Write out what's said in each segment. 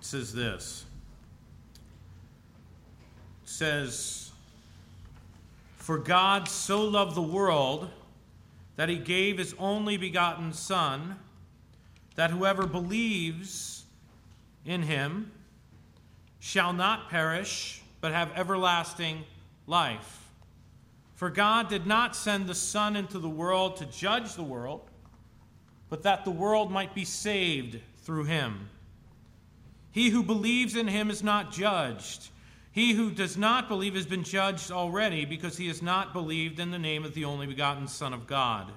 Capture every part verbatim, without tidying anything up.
says this. It says, "For God so loved the world that he gave his only begotten Son, that whoever believes in him shall not perish, but have everlasting life. For God did not send the Son into the world to judge the world, but that the world might be saved through him. He who believes in him is not judged. He who does not believe has been judged already, because he has not believed in the name of the only begotten Son of God.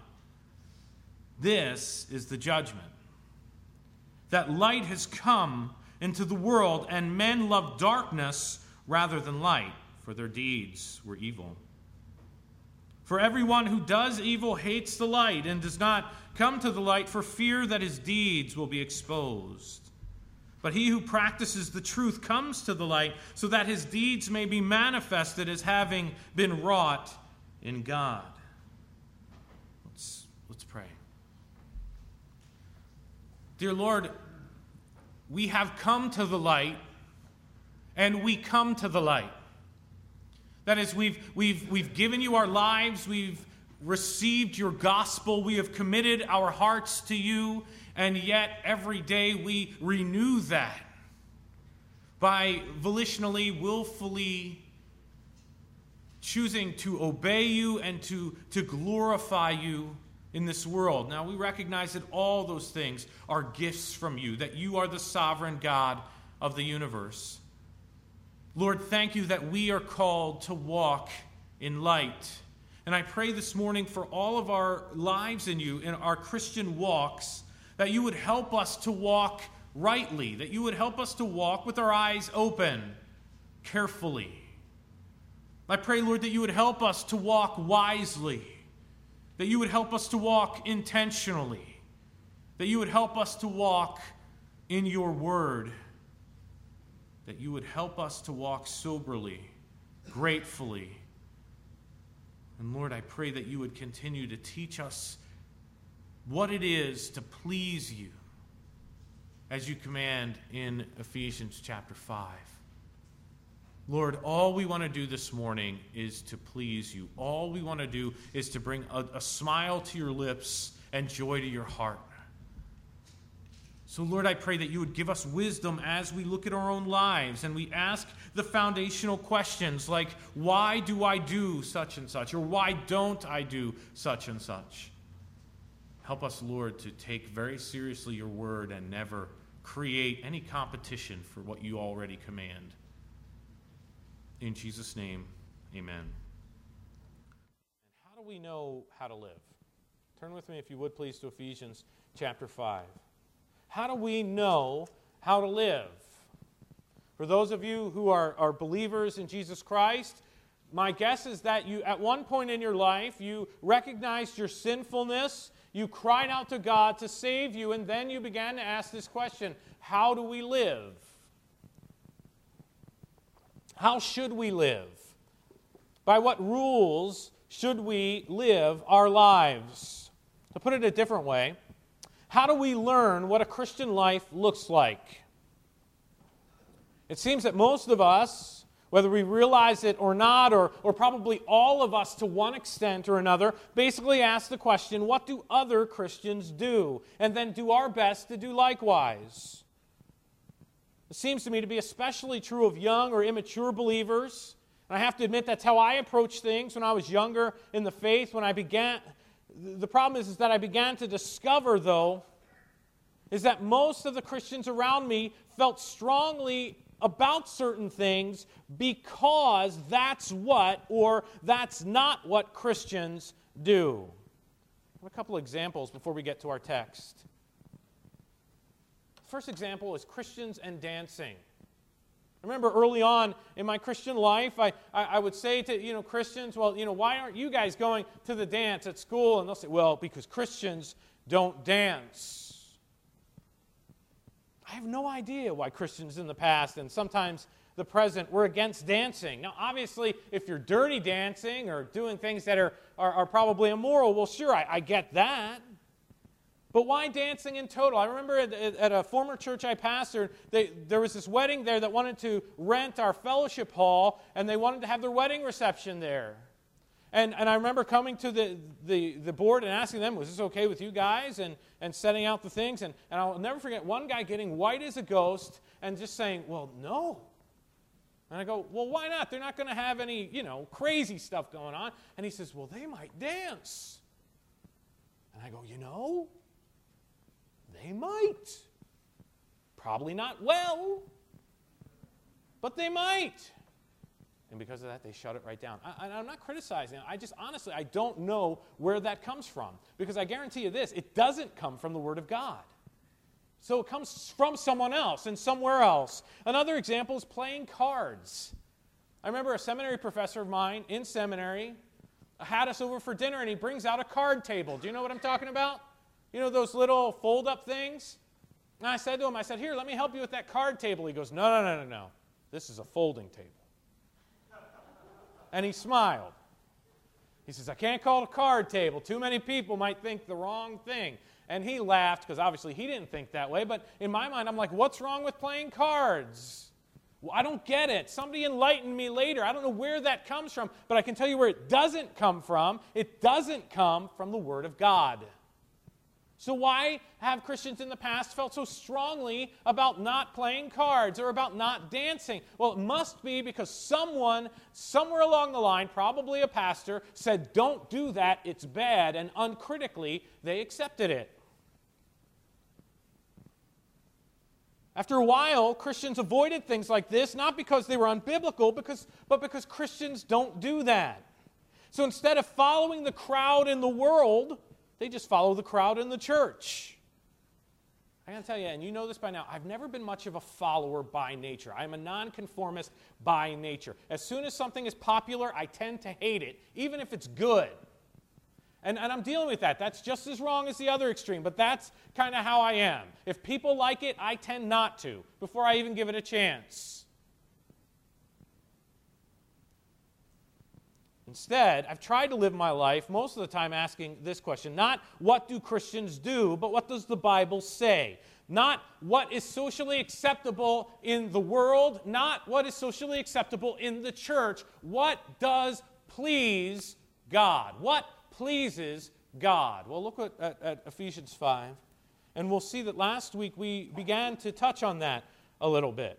This is the judgment, that light has come into the world, and men love darkness rather than light, for their deeds were evil. For everyone who does evil hates the light and does not come to the light for fear that his deeds will be exposed. But he who practices the truth comes to the light, so that his deeds may be manifested as having been wrought in God." Let's, let's pray. Dear Lord, we have come to the light, and we come to the light. That is, we've, we've, we've given you our lives, we've received your gospel, we have committed our hearts to you, and yet every day we renew that by volitionally, willfully choosing to obey you and to, to glorify you in this world. Now, we recognize that all those things are gifts from you, that you are the sovereign God of the universe. Lord, thank you that we are called to walk in light. And I pray this morning for all of our lives in you, in our Christian walks, that you would help us to walk rightly, that you would help us to walk with our eyes open, carefully. I pray, Lord, that you would help us to walk wisely, that you would help us to walk intentionally, that you would help us to walk in your word, that you would help us to walk soberly, gratefully. And Lord, I pray that you would continue to teach us what it is to please you, as you command in Ephesians chapter five. Lord, all we want to do this morning is to please you. All we want to do is to bring a, a smile to your lips and joy to your heart. So, Lord, I pray that you would give us wisdom as we look at our own lives and we ask the foundational questions like, why do I do such and such? Or why don't I do such and such? Help us, Lord, to take very seriously your word and never create any competition for what you already command. In Jesus' name, amen. And how do we know how to live? Turn with me, if you would, please, to Ephesians chapter five. How do we know how to live? For those of you who are, are believers in Jesus Christ, my guess is that you, at one point in your life, you recognized your sinfulness, you cried out to God to save you, and then you began to ask this question: how do we live? How should we live? By what rules should we live our lives? To put it a different way, how do we learn what a Christian life looks like? It seems that most of us, whether we realize it or not, or, or probably all of us to one extent or another, basically ask the question, what do other Christians do? And then do our best to do likewise. It seems to me to be especially true of young or immature believers. And I have to admit that's how I approached things when I was younger in the faith, when I began. The problem is, is that I began to discover, though, is that most of the Christians around me felt strongly about certain things because that's what or that's not what Christians do. I have a couple examples before we get to our text. The first example is Christians and dancing. I remember early on in my Christian life, I, I, I would say to you know Christians, well, you know, why aren't you guys going to the dance at school? And they'll say, well, because Christians don't dance. I have no idea why Christians in the past and sometimes the present were against dancing. Now, obviously, if you're dirty dancing or doing things that are, are, are probably immoral, well, sure, I, I get that. But why dancing in total? I remember at, at a former church I pastored, they, there was this wedding there that wanted to rent our fellowship hall, and they wanted to have their wedding reception there. And, and I remember coming to the, the, the board and asking them, was this okay with you guys? And, and setting out the things. And, and I'll never forget one guy getting white as a ghost and just saying, well, no. And I go, well, why not? They're not going to have any, you know, crazy stuff going on. And he says, well, they might dance. And I go, you know, they might. Probably not well, but they might. And because of that, they shut it right down. I, I'm not criticizing it. I just, honestly, I don't know where that comes from. Because I guarantee you this, it doesn't come from the Word of God. So it comes from someone else and somewhere else. Another example is playing cards. I remember a seminary professor of mine in seminary had us over for dinner, and he brings out a card table. Do you know what I'm talking about? You know those little fold-up things? And I said to him, I said, here, let me help you with that card table. He goes, no, no, no, no, no. This is a folding table. And he smiled. He says, I can't call it a card table. Too many people might think the wrong thing. And he laughed, because obviously he didn't think that way. But in my mind, I'm like, what's wrong with playing cards? Well, I don't get it. Somebody enlightened me later. I don't know where that comes from. But I can tell you where it doesn't come from. It doesn't come from the Word of God. So why have Christians in the past felt so strongly about not playing cards or about not dancing? Well, it must be because someone, somewhere along the line, probably a pastor, said, don't do that, it's bad, and uncritically, they accepted it. After a while, Christians avoided things like this, not because they were unbiblical, because, but because Christians don't do that. So instead of following the crowd in the world, they just follow the crowd in the church. I got to tell you, and you know this by now, I've never been much of a follower by nature. I'm a nonconformist by nature. As soon as something is popular, I tend to hate it, even if it's good. And, and I'm dealing with that. That's just as wrong as the other extreme, but that's kind of how I am. If people like it, I tend not to, before I even give it a chance. Instead, I've tried to live my life most of the time asking this question, not what do Christians do, but what does the Bible say? Not what is socially acceptable in the world, not what is socially acceptable in the church. What does please God? What pleases God? Well, look at, at, at Ephesians five, and we'll see that last week we began to touch on that a little bit.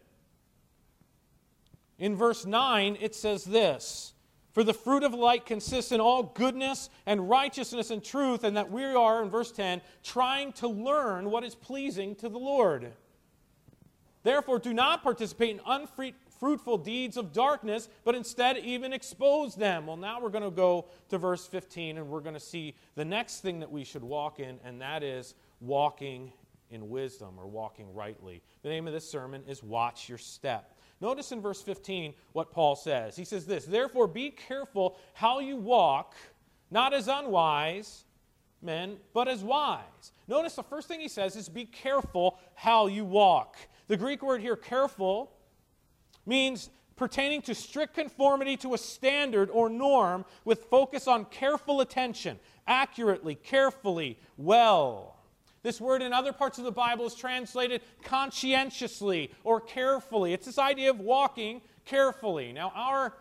In verse nine, it says this, for the fruit of light consists in all goodness and righteousness and truth, and that we are, in verse ten, trying to learn what is pleasing to the Lord. Therefore, do not participate in unfruitful deeds of darkness, but instead even expose them. Well, now we're going to go to verse fifteen, and we're going to see the next thing that we should walk in, and that is walking in wisdom or walking rightly. The name of this sermon is Watch Your Step. Notice in verse fifteen what Paul says. He says this, therefore be careful how you walk, not as unwise men, but as wise. Notice the first thing he says is be careful how you walk. The Greek word here, careful, means pertaining to strict conformity to a standard or norm with focus on careful attention, accurately, carefully, well. This word in other parts of the Bible is translated conscientiously or carefully. It's this idea of walking carefully. Now, our,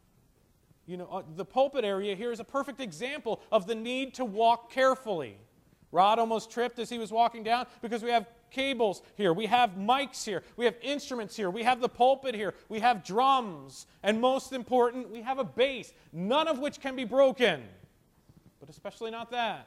you know, the pulpit area here is a perfect example of the need to walk carefully. Rod almost tripped as he was walking down because we have cables here, we have mics here, we have instruments here, we have the pulpit here, we have drums, and most important, we have a bass, none of which can be broken, but especially not that.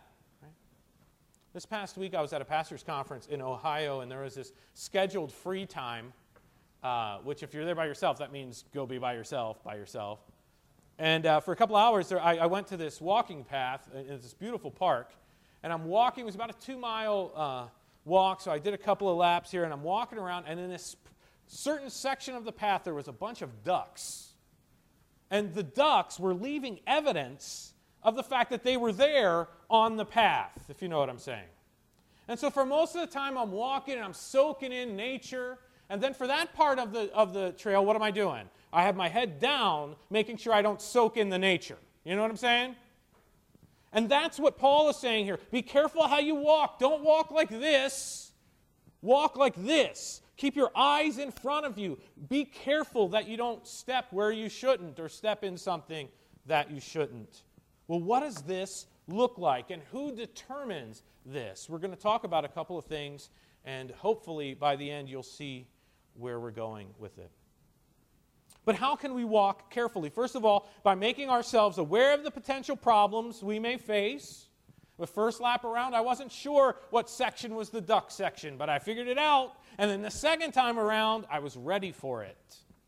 This past week, I was at a pastor's conference in Ohio, and there was this scheduled free time, uh, which if you're there by yourself, that means go be by yourself, by yourself. And uh, for a couple hours, there, I, I went to this walking path in this beautiful park, and I'm walking. It was about a two-mile uh, walk, so I did a couple of laps here, and I'm walking around, and in this certain section of the path, there was a bunch of ducks. And the ducks were leaving evidence of the fact that they were there on the path, if you know what I'm saying. And so for most of the time, I'm walking and I'm soaking in nature. And then for that part of the, of the trail, what am I doing? I have my head down, making sure I don't soak in the nature. You know what I'm saying? And that's what Paul is saying here. Be careful how you walk. Don't walk like this. Walk like this. Keep your eyes in front of you. Be careful that you don't step where you shouldn't or step in something that you shouldn't. Well, what does this look like, and who determines this? We're going to talk about a couple of things, and hopefully by the end you'll see where we're going with it. But how can we walk carefully? First of all, by making ourselves aware of the potential problems we may face. The first lap around, I wasn't sure what section was the duck section, but I figured it out. And then the second time around, I was ready for it.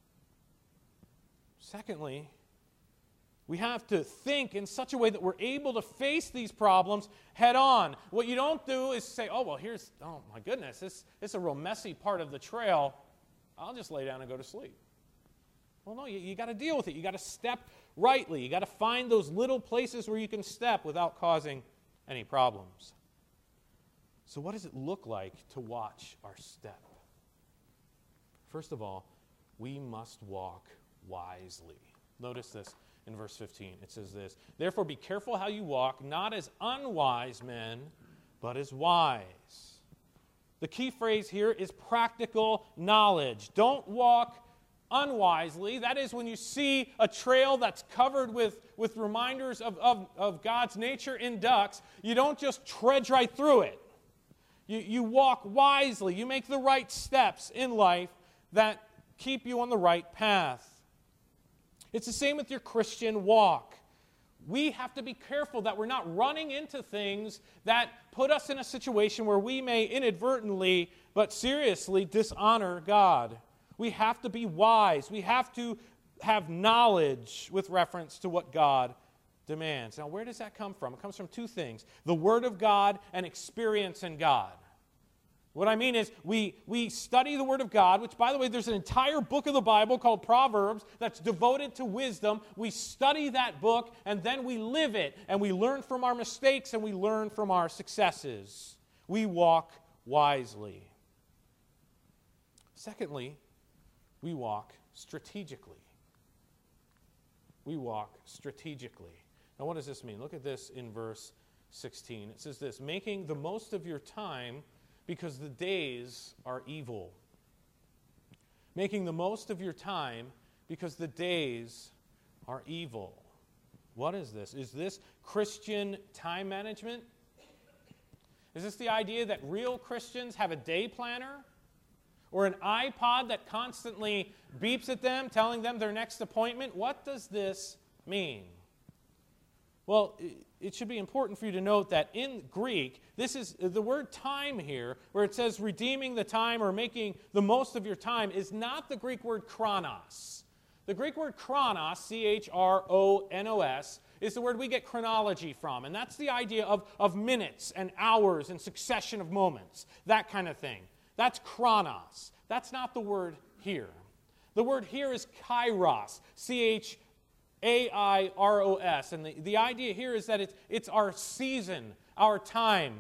Secondly, we have to think in such a way that we're able to face these problems head on. What you don't do is say, oh, well, here's, oh my goodness, this, this is a real messy part of the trail. I'll just lay down and go to sleep. Well, no, you, you got to deal with it. You got to step rightly. You got to find those little places where you can step without causing any problems. So what does it look like to watch our step? First of all, we must walk wisely. Notice this in verse fifteen. It says this, therefore be careful how you walk, not as unwise men, but as wise. The key phrase here is practical knowledge. Don't walk unwisely. That is, when you see a trail that's covered with, with reminders of, of, of God's nature in ducks, you don't just trudge right through it. You, you walk wisely. You make the right steps in life that keep you on the right path. It's the same with your Christian walk. We have to be careful that we're not running into things that put us in a situation where we may inadvertently, but seriously, dishonor God. We have to be wise. We have to have knowledge with reference to what God demands. Now, where does that come from? It comes from two things: the Word of God and experience in God. What I mean is we, we study the Word of God, which, by the way, there's an entire book of the Bible called Proverbs that's devoted to wisdom. We study that book, and then we live it, and we learn from our mistakes, and we learn from our successes. We walk wisely. Secondly, we walk strategically. We walk strategically. Now, what does this mean? Look at this in verse sixteen. It says this, making the most of your time because the days are evil. Making the most of your time because the days are evil. What is this? Is this Christian time management? Is this the idea that real Christians have a day planner? Or an iPod that constantly beeps at them, telling them their next appointment? What does this mean? Well, it should be important for you to note that in Greek, this is the word time here, where it says redeeming the time or making the most of your time, is not the Greek word chronos. The Greek word chronos, C H R O N O S, is the word we get chronology from. And that's the idea of, of minutes and hours and succession of moments, that kind of thing. That's chronos. That's not the word here. The word here is kairos, C H A I R O S. And the, the idea here is that it's, it's our season, our time.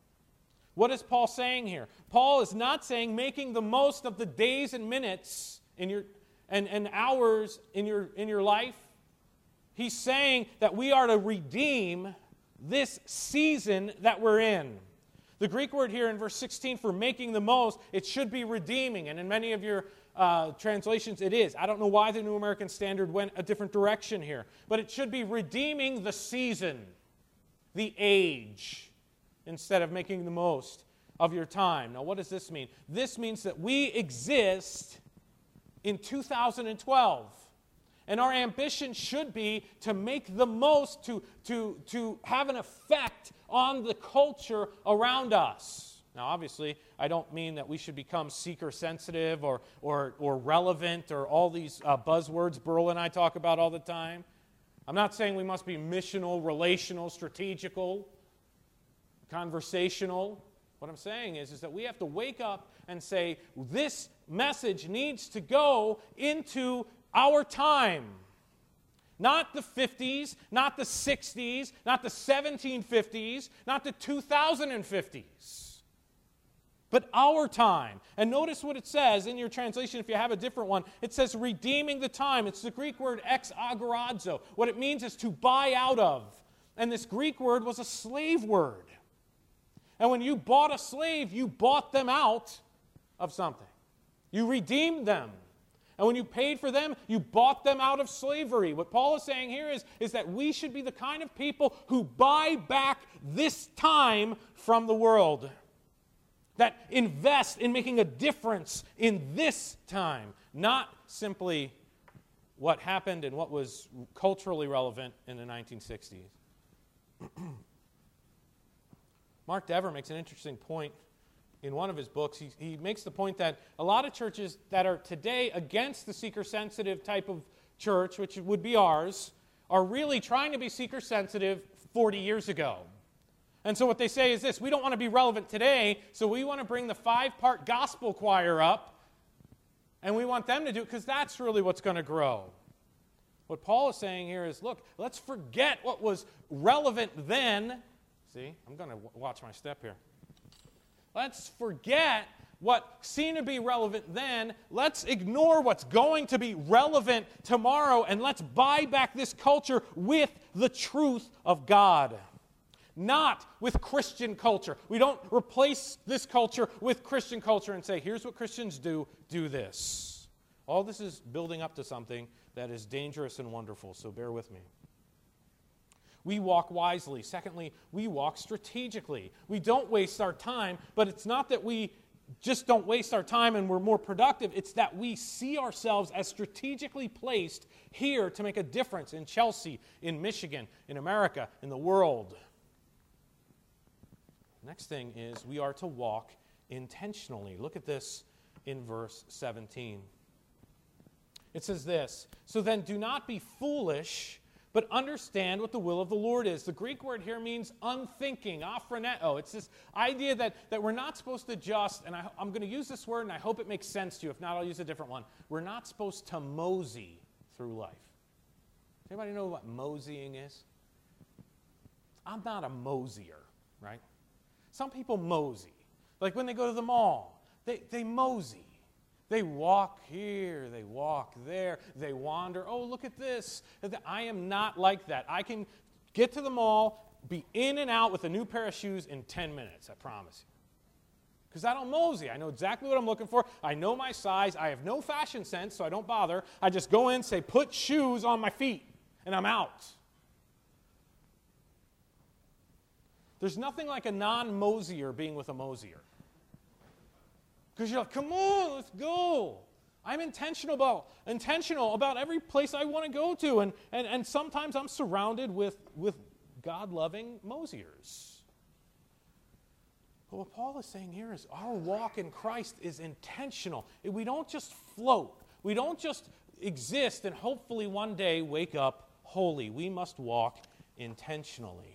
What is Paul saying here? Paul is not saying making the most of the days and minutes in your, and, and hours in your, in your life. He's saying that we are to redeem this season that we're in. The Greek word here in verse sixteen for making the most, it should be redeeming. And in many of your uh, translations, it is. I don't know why the New American Standard went a different direction here. But it should be redeeming the season, the age, instead of making the most of your time. Now, what does this mean? This means that we exist in two thousand twelve. And our ambition should be to make the most, to, to, to have an effect on the culture around us. Now, obviously, I don't mean that we should become seeker-sensitive or, or, or relevant or all these uh, buzzwords Burl and I talk about all the time. I'm not saying we must be missional, relational, strategical, conversational. What I'm saying is, is that we have to wake up and say, this message needs to go into our time. Not the fifties, not the sixties, not the seventeen fifties, not the two thousand fifties. But our time. And notice what it says in your translation if you have a different one. It says redeeming the time. It's the Greek word ex agorazo. What it means is to buy out of. And this Greek word was a slave word. And when you bought a slave, you bought them out of something. You redeemed them. And when you paid for them, you bought them out of slavery. What Paul is saying here is, is that we should be the kind of people who buy back this time from the world. That invest in making a difference in this time, not simply what happened and what was culturally relevant in the nineteen sixties. Mark Dever makes an interesting point in one of his books. He, he makes the point that a lot of churches that are today against the seeker-sensitive type of church, which would be ours, are really trying to be seeker-sensitive forty years ago. And so what they say is this: we don't want to be relevant today, so we want to bring the five-part gospel choir up, and we want them to do it because that's really what's going to grow. What Paul is saying here is, look, let's forget what was relevant then. See, I'm going to w- watch my step here. Let's forget what seemed to be relevant then. Let's ignore what's going to be relevant tomorrow, and let's buy back this culture with the truth of God. Not with Christian culture. We don't replace this culture with Christian culture and say, here's what Christians do, do this. All this is building up to something that is dangerous and wonderful, so bear with me. We walk wisely. Secondly, we walk strategically. We don't waste our time, but it's not that we just don't waste our time and we're more productive. It's that we see ourselves as strategically placed here to make a difference in Chelsea, in Michigan, in America, in the world. Next thing is we are to walk intentionally. Look at this in verse seventeen. It says this: so then do not be foolish, but understand what the will of the Lord is. The Greek word here means unthinking, aphroneo. It's this idea that, that we're not supposed to just, and I, I'm going to use this word and I hope it makes sense to you. If not, I'll use a different one. We're not supposed to mosey through life. Does anybody know what moseying is? I'm not a mosier, right? Some people mosey. Like when they go to the mall, they, they mosey. They walk here, they walk there, they wander. Oh, look at this. I am not like that. I can get to the mall, be in and out with a new pair of shoes in ten minutes, I promise you. Because I don't mosey. I know exactly what I'm looking for. I know my size. I have no fashion sense, so I don't bother. I just go in, say, put shoes on my feet, and I'm out. There's nothing like a non-mosier being with a mosier. Because you're like, come on, let's go. I'm intentional about intentional about every place I want to go to. And, and, and sometimes I'm surrounded with, with God-loving mosiers. But what Paul is saying here is our walk in Christ is intentional. We don't just float. We don't just exist and hopefully one day wake up holy. We must walk intentionally.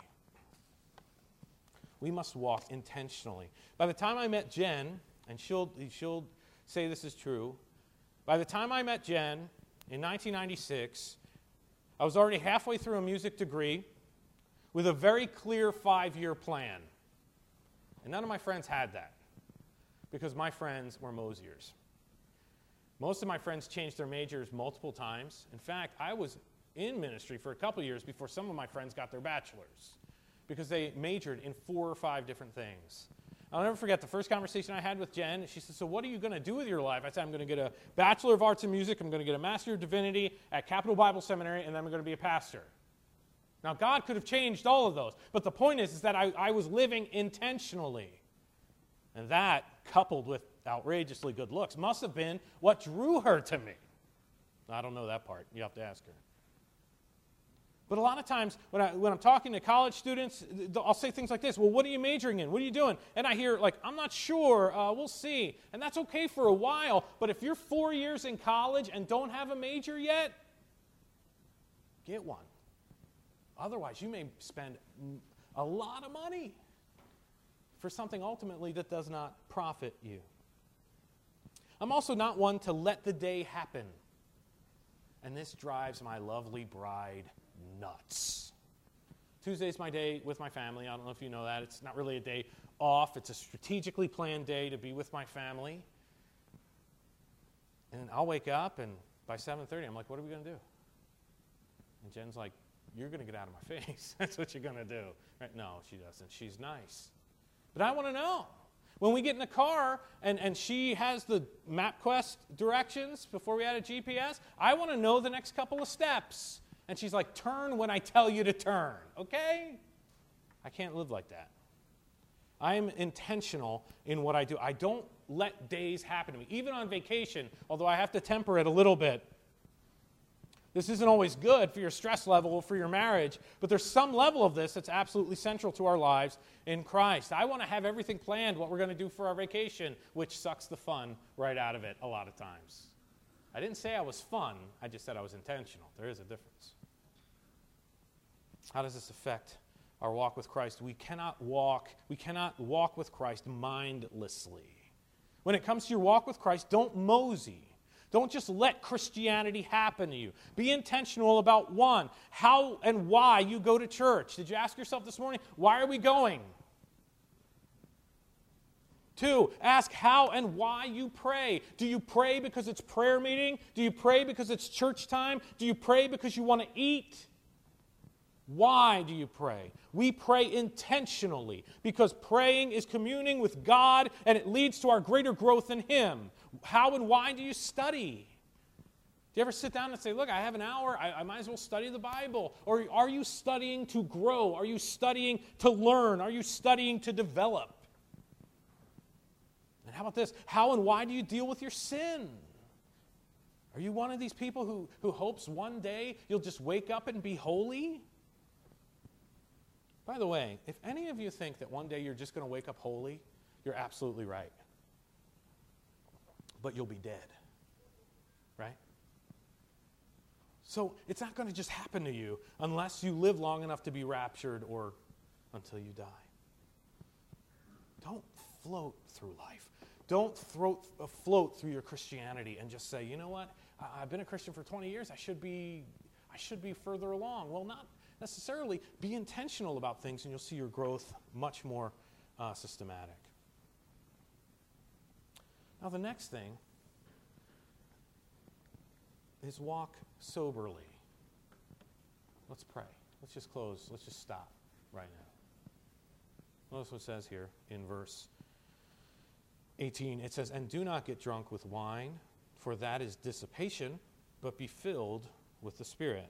We must walk intentionally. By the time I met Jen, and she'll, she'll say this is true, by the time I met Jen in nineteen ninety-six, I was already halfway through a music degree with a very clear five-year plan. And none of my friends had that because my friends were mosiers. Most of my friends changed their majors multiple times. In fact, I was in ministry for a couple years before some of my friends got their bachelors, because they majored in four or five different things. I'll never forget the first conversation I had with Jen. She said, so what are you going to do with your life? I said, I'm going to get a Bachelor of Arts in Music, I'm going to get a Master of Divinity at Capital Bible Seminary, and then I'm going to be a pastor. Now, God could have changed all of those, but the point is, is that I, I was living intentionally. And that, coupled with outrageously good looks, must have been what drew her to me. I don't know that part. You have to ask her. But a lot of times when, I, when I'm talking to college students, I'll say things like this: well, what are you majoring in? What are you doing? And I hear, like, I'm not sure. Uh, we'll see. And that's okay for a while. But if you're four years in college and don't have a major yet, get one. Otherwise, you may spend a lot of money for something ultimately that does not profit you. I'm also not one to let the day happen. And this drives my lovely bride nuts. Tuesday's my day with my family. I don't know if you know that. It's not really a day off. It's a strategically planned day to be with my family. And I'll wake up, and by seven thirty, I'm like, what are we going to do? And Jen's like, you're going to get out of my face. That's what you're going to do. Right? No, she doesn't. She's nice. But I want to know. When we get in the car and, and she has the MapQuest directions before we add a G P S, I want to know the next couple of steps. And she's like, turn when I tell you to turn, okay? I can't live like that. I'm intentional in what I do. I don't let days happen to me. Even on vacation, although I have to temper it a little bit. This isn't always good for your stress level or for your marriage, but there's some level of this that's absolutely central to our lives in Christ. I want to have everything planned, what we're going to do for our vacation, which sucks the fun right out of it a lot of times. I didn't say I was fun. I just said I was intentional. There is a difference. How does this affect our walk with Christ? We cannot walk, we cannot walk with Christ mindlessly. When it comes to your walk with Christ, don't mosey. Don't just let Christianity happen to you. Be intentional about, one, how and why you go to church. Did you ask yourself this morning, why are we going? Two, ask how and why you pray. Do you pray because it's prayer meeting? Do you pray because it's church time? Do you pray because you want to eat? Why do you pray? We pray intentionally because praying is communing with God and it leads to our greater growth in Him. How and why do you study? Do you ever sit down and say, look, I have an hour, I, I might as well study the Bible? Or are you studying to grow? Are you studying to learn? Are you studying to develop? And how about this? How and why do you deal with your sin? Are you one of these people who, who hopes one day you'll just wake up and be holy? By the way, if any of you think that one day you're just going to wake up holy, you're absolutely right. But you'll be dead, right? So it's not going to just happen to you unless you live long enough to be raptured or until you die. Don't float through life. Don't throat, uh, float through your Christianity and just say, you know what, I- I've been a Christian for twenty years, I should be, I should be further along. Well, not necessarily. Be intentional about things and you'll see your growth much more uh, systematic. Now the next thing is walk soberly. Let's pray. Let's just close. Let's just stop right now. Notice what it says here in verse eighteen. It says, and do not get drunk with wine, for that is dissipation, but be filled with the Spirit.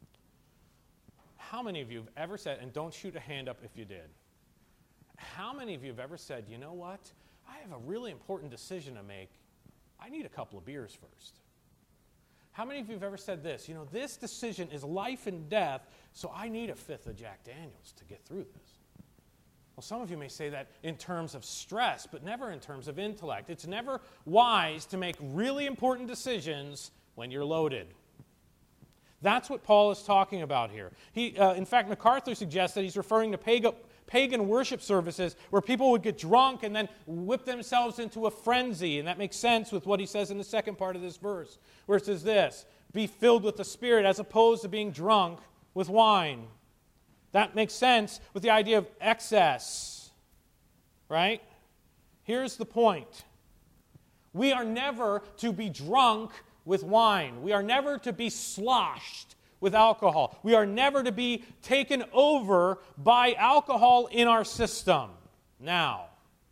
How many of you have ever said, and don't shoot a hand up if you did, how many of you have ever said, you know what, I have a really important decision to make. I need a couple of beers first. How many of you have ever said this, you know, this decision is life and death, so I need a fifth of Jack Daniels to get through this? Well, some of you may say that in terms of stress, but never in terms of intellect. It's never wise to make really important decisions when you're loaded. That's what Paul is talking about here. He, uh, in fact, MacArthur suggests that he's referring to pagan, pagan worship services where people would get drunk and then whip themselves into a frenzy. And that makes sense with what he says in the second part of this verse, where it says this, be filled with the Spirit as opposed to being drunk with wine. That makes sense with the idea of excess, right? Here's the point. We are never to be drunk with wine. We are never to be sloshed with alcohol. We are never to be taken over by alcohol in our system. Now,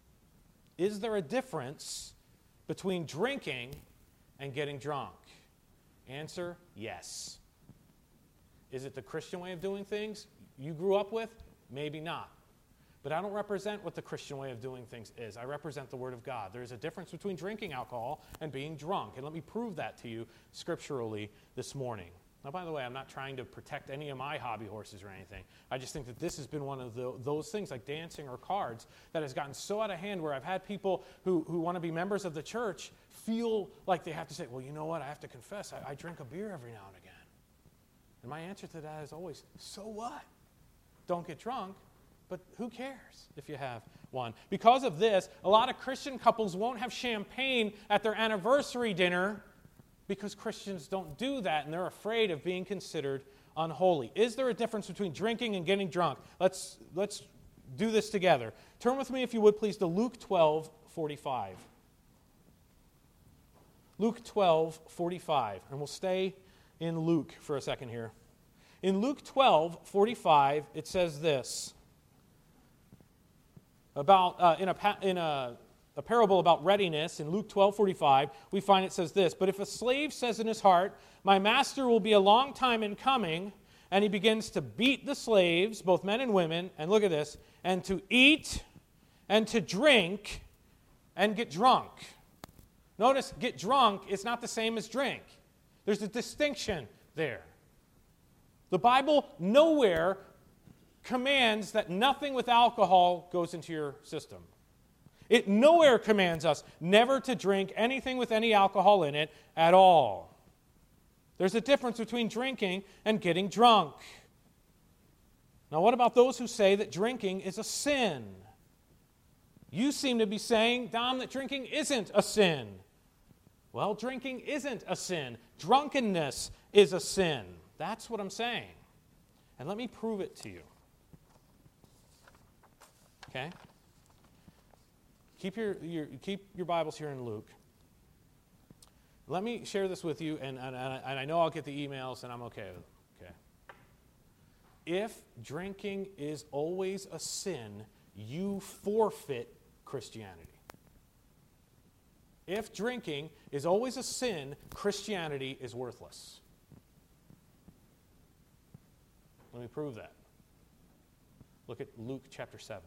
is there a difference between drinking and getting drunk? Answer, yes. Is it the Christian way of doing things you grew up with? Maybe not. But I don't represent what the Christian way of doing things is. I represent the Word of God. There is a difference between drinking alcohol and being drunk. And let me prove that to you scripturally this morning. Now, by the way, I'm not trying to protect any of my hobby horses or anything. I just think that this has been one of the, those things like dancing or cards that has gotten so out of hand where I've had people who, who want to be members of the church feel like they have to say, well, you know what, I have to confess, I, I drink a beer every now and again. And my answer to that is always, so what? Don't get drunk. But who cares if you have one? Because of this, a lot of Christian couples won't have champagne at their anniversary dinner because Christians don't do that and they're afraid of being considered unholy. Is there a difference between drinking and getting drunk? Let's, let's do this together. Turn with me, if you would, please, to Luke twelve forty-five. Luke twelve forty-five. And we'll stay in Luke for a second here. In Luke twelve forty-five, it says this about uh, in a in a, a parable about readiness. In Luke twelve forty-five, we find it says this: "But if a slave says in his heart, 'My master will be a long time in coming,' and he begins to beat the slaves, both men and women, and look at this, and to eat and to drink and get drunk." Notice, get drunk is not the same as drink. There's a distinction there. The Bible nowhere commands that nothing with alcohol goes into your system. It nowhere commands us never to drink anything with any alcohol in it at all. There's a difference between drinking and getting drunk. Now, what about those who say that drinking is a sin? You seem to be saying, Dom, that drinking isn't a sin. Well, drinking isn't a sin. Drunkenness is a sin. That's what I'm saying. And let me prove it to you. Okay? Keep your, your, keep your Bibles here in Luke. Let me share this with you, and, and, and I know I'll get the emails, and I'm okay with it. Okay? If drinking is always a sin, you forfeit Christianity. If drinking is always a sin, Christianity is worthless. Let me prove that. Look at Luke chapter seven.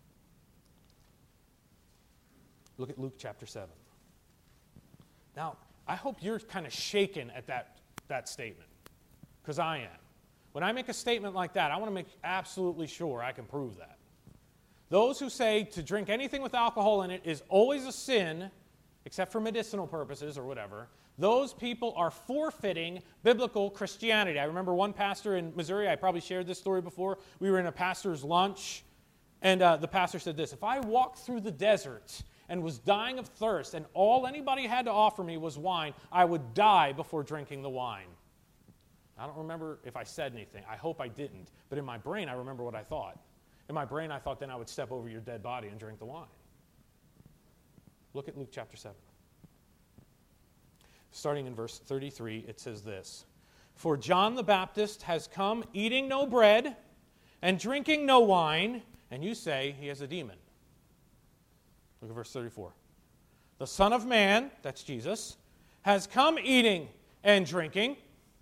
Look at Luke chapter seven. Now, I hope you're kind of shaken at that, that statement, because I am. When I make a statement like that, I want to make absolutely sure I can prove that. Those who say to drink anything with alcohol in it is always a sin, except for medicinal purposes or whatever, those people are forfeiting biblical Christianity. I remember one pastor in Missouri, I probably shared this story before. We were in a pastor's lunch, and uh, the pastor said this: "If I walked through the desert and was dying of thirst, and all anybody had to offer me was wine, I would die before drinking the wine." I don't remember if I said anything. I hope I didn't. But in my brain, I remember what I thought. In my brain, I thought then I would step over your dead body and drink the wine. Look at Luke chapter seven. Starting in verse thirty-three, it says this: "For John the Baptist has come eating no bread and drinking no wine, and you say he has a demon." Look at verse thirty-four. "The Son of Man," that's Jesus, "has come eating and drinking."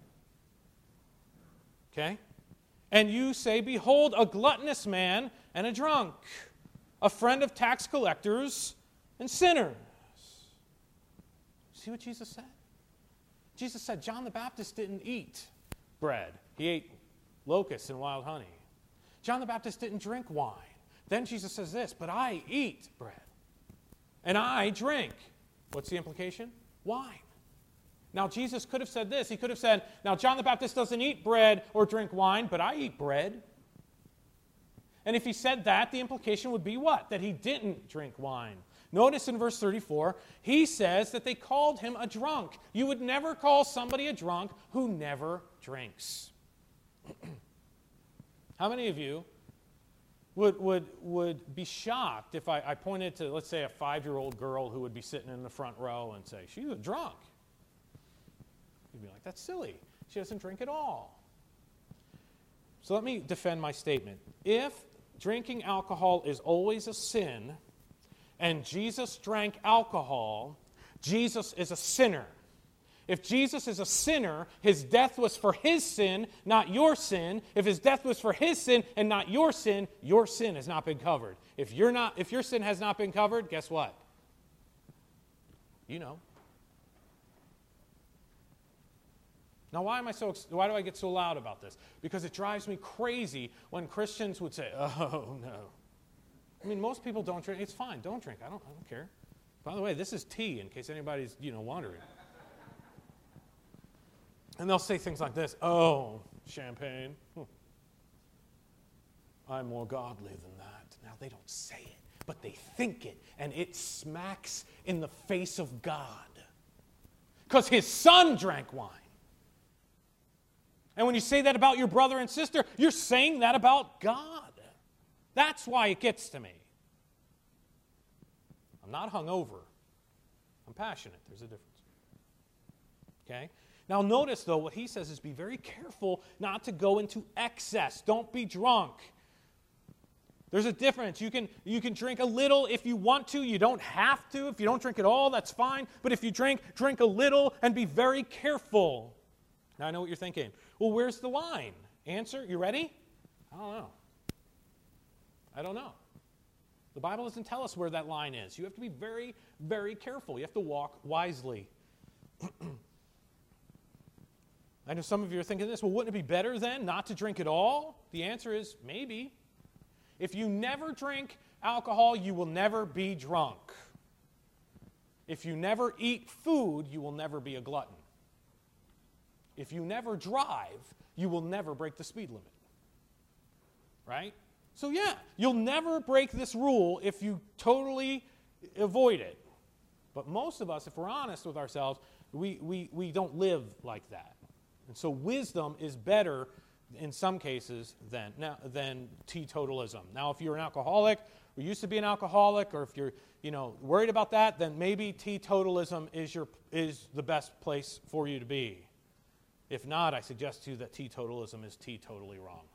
Okay? "And you say, Behold, a gluttonous man and a drunk, a friend of tax collectors and sinners." See what Jesus said? Jesus said John the Baptist didn't eat bread. He ate locusts and wild honey. John the Baptist didn't drink wine. Then Jesus says this: "But I eat bread, and I drink." What's the implication? Wine. Now, Jesus could have said this. He could have said, "Now, John the Baptist doesn't eat bread or drink wine, but I eat bread." And if he said that, the implication would be what? That he didn't drink wine. Notice in verse thirty-four, he says that they called him a drunk. You would never call somebody a drunk who never drinks. How many of you would, would, would be shocked if I, I pointed to, let's say, a five-year-old girl who would be sitting in the front row and say, "She's a drunk"? You'd be like, "That's silly. She doesn't drink at all." So let me defend my statement. If drinking alcohol is always a sin, and Jesus drank alcohol, Jesus is a sinner. If Jesus is a sinner, his death was for his sin, not your sin. If his death was for his sin and not your sin, your sin has not been covered. If you're not, if your sin has not been covered, guess what? You know. Now, why am I so? Why do I get so loud about this? Because it drives me crazy when Christians would say, "Oh no." I mean, most people don't drink. It's fine. Don't drink. I don't. I don't care. By the way, this is tea, in case anybody's you know wondering. And they'll say things like this: "Oh, champagne. Hmm. I'm more godly than that." Now they don't say it, but they think it, and it smacks in the face of God, because his son drank wine. And when you say that about your brother and sister, you're saying that about God. That's why it gets to me. I'm not hungover. I'm passionate. There's a difference. Okay? Now notice, though, what he says is be very careful not to go into excess. Don't be drunk. There's a difference. You can, you can drink a little if you want to. You don't have to. If you don't drink at all, that's fine. But if you drink, drink a little and be very careful. Now I know what you're thinking. Well, where's the line? Answer, you ready? I don't know. I don't know. The Bible doesn't tell us where that line is. You have to be very, very careful. You have to walk wisely. I know some of you are thinking this, well, wouldn't it be better then not to drink at all? The answer is maybe. If you never drink alcohol, you will never be drunk. If you never eat food, you will never be a glutton. If you never drive, you will never break the speed limit. Right? So yeah, you'll never break this rule if you totally avoid it. But most of us, if we're honest with ourselves, we, we, we don't live like that. And so wisdom is better in some cases than, than teetotalism. Now, if you're an alcoholic, or used to be an alcoholic, or if you're you know, worried about that, then maybe teetotalism is, your, is the best place for you to be. If not, I suggest to you that teetotalism is teetotally wrong.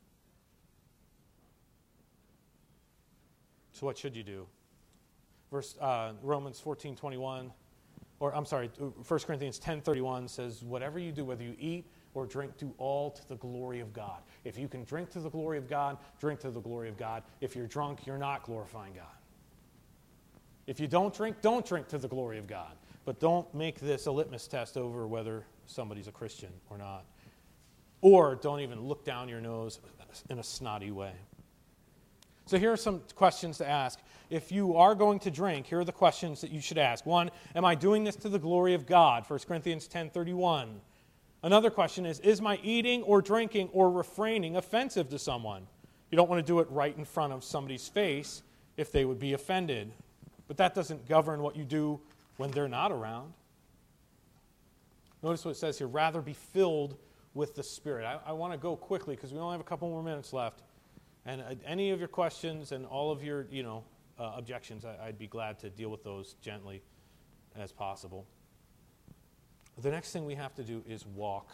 So what should you do? Verse uh, Romans fourteen twenty-one, or I'm sorry, First Corinthians ten thirty-one says, whatever you do, whether you eat or drink, do all to the glory of God. If you can drink to the glory of God, drink to the glory of God. If you're drunk, you're not glorifying God. If you don't drink, don't drink to the glory of God. But don't make this a litmus test over whether somebody's a Christian or not. Or don't even look down your nose in a snotty way. So here are some questions to ask. If you are going to drink, here are the questions that you should ask. One, am I doing this to the glory of God? First Corinthians ten thirty-one. Another question is, is my eating or drinking or refraining offensive to someone? You don't want to do it right in front of somebody's face if they would be offended. But that doesn't govern what you do when they're not around. Notice what it says here, rather be filled with the Spirit. I, I want to go quickly because we only have a couple more minutes left. And uh, any of your questions and all of your, you know, uh, objections, I, I'd be glad to deal with those gently as possible. The next thing we have to do is walk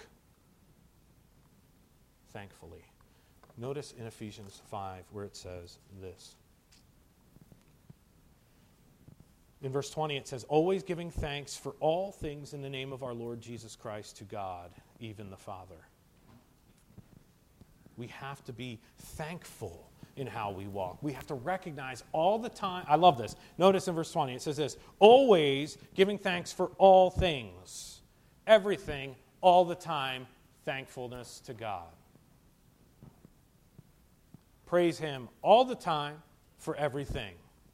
thankfully. Notice in Ephesians five where it says this. In verse twenty it says, always giving thanks for all things in the name of our Lord Jesus Christ to God, even the Father. We have to be thankful in how we walk. We have to recognize all the time. I love this. Notice in verse twenty, it says this, always giving thanks for all things. Everything, all the time, thankfulness to God. Praise Him all the time for everything.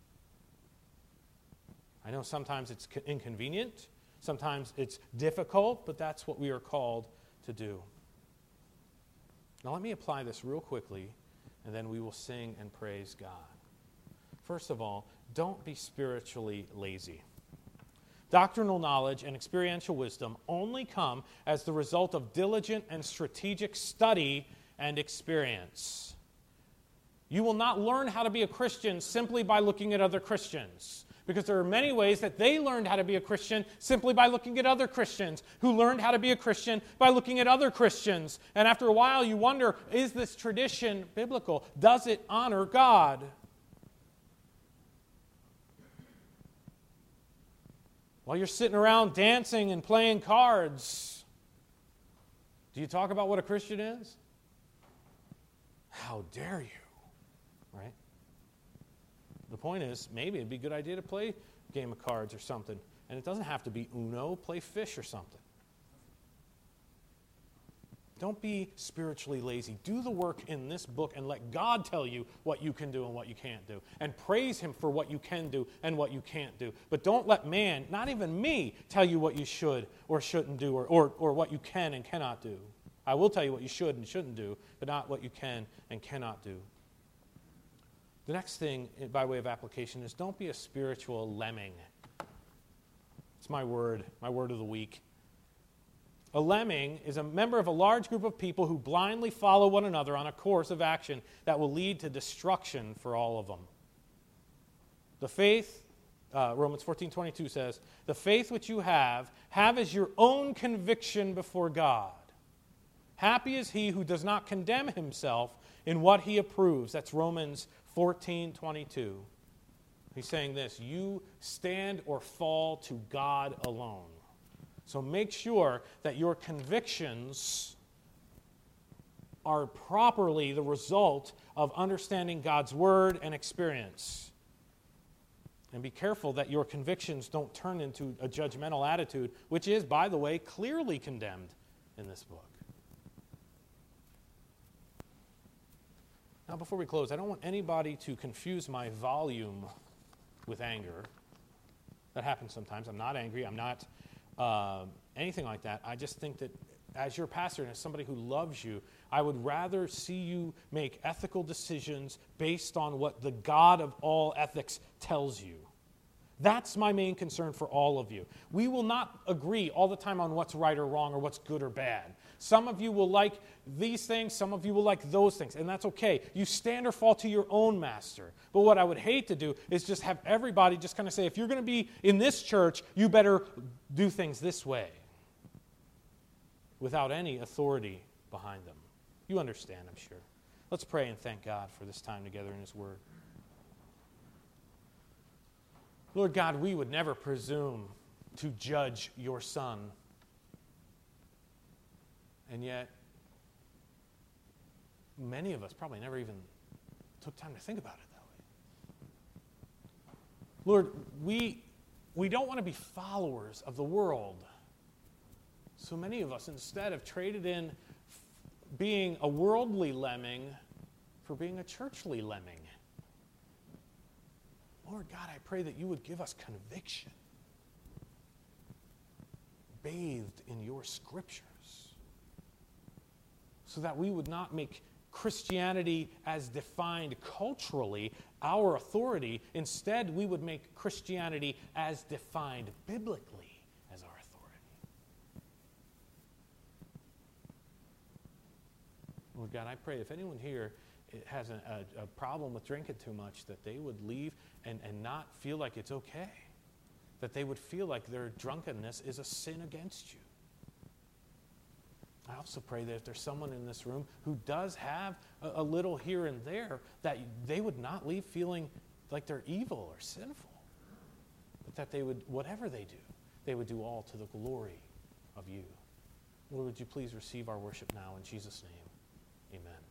I know sometimes it's inconvenient, sometimes it's difficult, but that's what we are called to do. Now let me apply this real quickly, and then we will sing and praise God. First of all, don't be spiritually lazy. Doctrinal knowledge and experiential wisdom only come as the result of diligent and strategic study and experience. You will not learn how to be a Christian simply by looking at other Christians, because there are many ways that they learned how to be a Christian simply by looking at other Christians, who learned how to be a Christian by looking at other Christians. And after a while you wonder, is this tradition biblical? Does it honor God? While you're sitting around dancing and playing cards, do you talk about what a Christian is? How dare you, right? The point is, maybe it'd be a good idea to play a game of cards or something. And it doesn't have to be Uno, play fish or something. Don't be spiritually lazy. Do the work in this book and let God tell you what you can do and what you can't do. And praise Him for what you can do and what you can't do. But don't let man, not even me, tell you what you should or shouldn't do or, or, or what you can and cannot do. I will tell you what you should and shouldn't do, but not what you can and cannot do. The next thing, by way of application, is don't be a spiritual lemming. It's my word, my word of the week. A lemming is a member of a large group of people who blindly follow one another on a course of action that will lead to destruction for all of them. The faith uh, Romans fourteen twenty-two says, the faith which you have, have as your own conviction before God. Happy is he who does not condemn himself in what he approves. That's Romans fourteen twenty-two. He's saying this, you stand or fall to God alone. So make sure that your convictions are properly the result of understanding God's word and experience. And be careful that your convictions don't turn into a judgmental attitude, which is, by the way, clearly condemned in this book. Now, before we close, I don't want anybody to confuse my volume with anger. That happens sometimes. I'm not angry. I'm not uh, anything like that. I just think that as your pastor and as somebody who loves you, I would rather see you make ethical decisions based on what the God of all ethics tells you. That's my main concern for all of you. We will not agree all the time on what's right or wrong or what's good or bad. Some of you will like these things, some of you will like those things, and that's okay. You stand or fall to your own master. But what I would hate to do is just have everybody just kind of say, if you're going to be in this church, you better do things this way, without any authority behind them. You understand, I'm sure. Let's pray and thank God for this time together in His Word. Lord God, we would never presume to judge your Son. And yet, many of us probably never even took time to think about it that way. Lord, we, we don't want to be followers of the world. So many of us instead have traded in being a worldly lemming for being a churchly lemming. Lord God, I pray that you would give us conviction bathed in your scriptures so that we would not make Christianity as defined culturally our authority. Instead, we would make Christianity as defined biblically as our authority. Lord God, I pray if anyone here has a, a, a problem with drinking too much, that they would leave and, and not feel like it's okay. That they would feel like their drunkenness is a sin against you. I also pray that if there's someone in this room who does have a, a little here and there, that they would not leave feeling like they're evil or sinful. But that they would, whatever they do, they would do all to the glory of you. Lord, would you please receive our worship now in Jesus' name. Amen.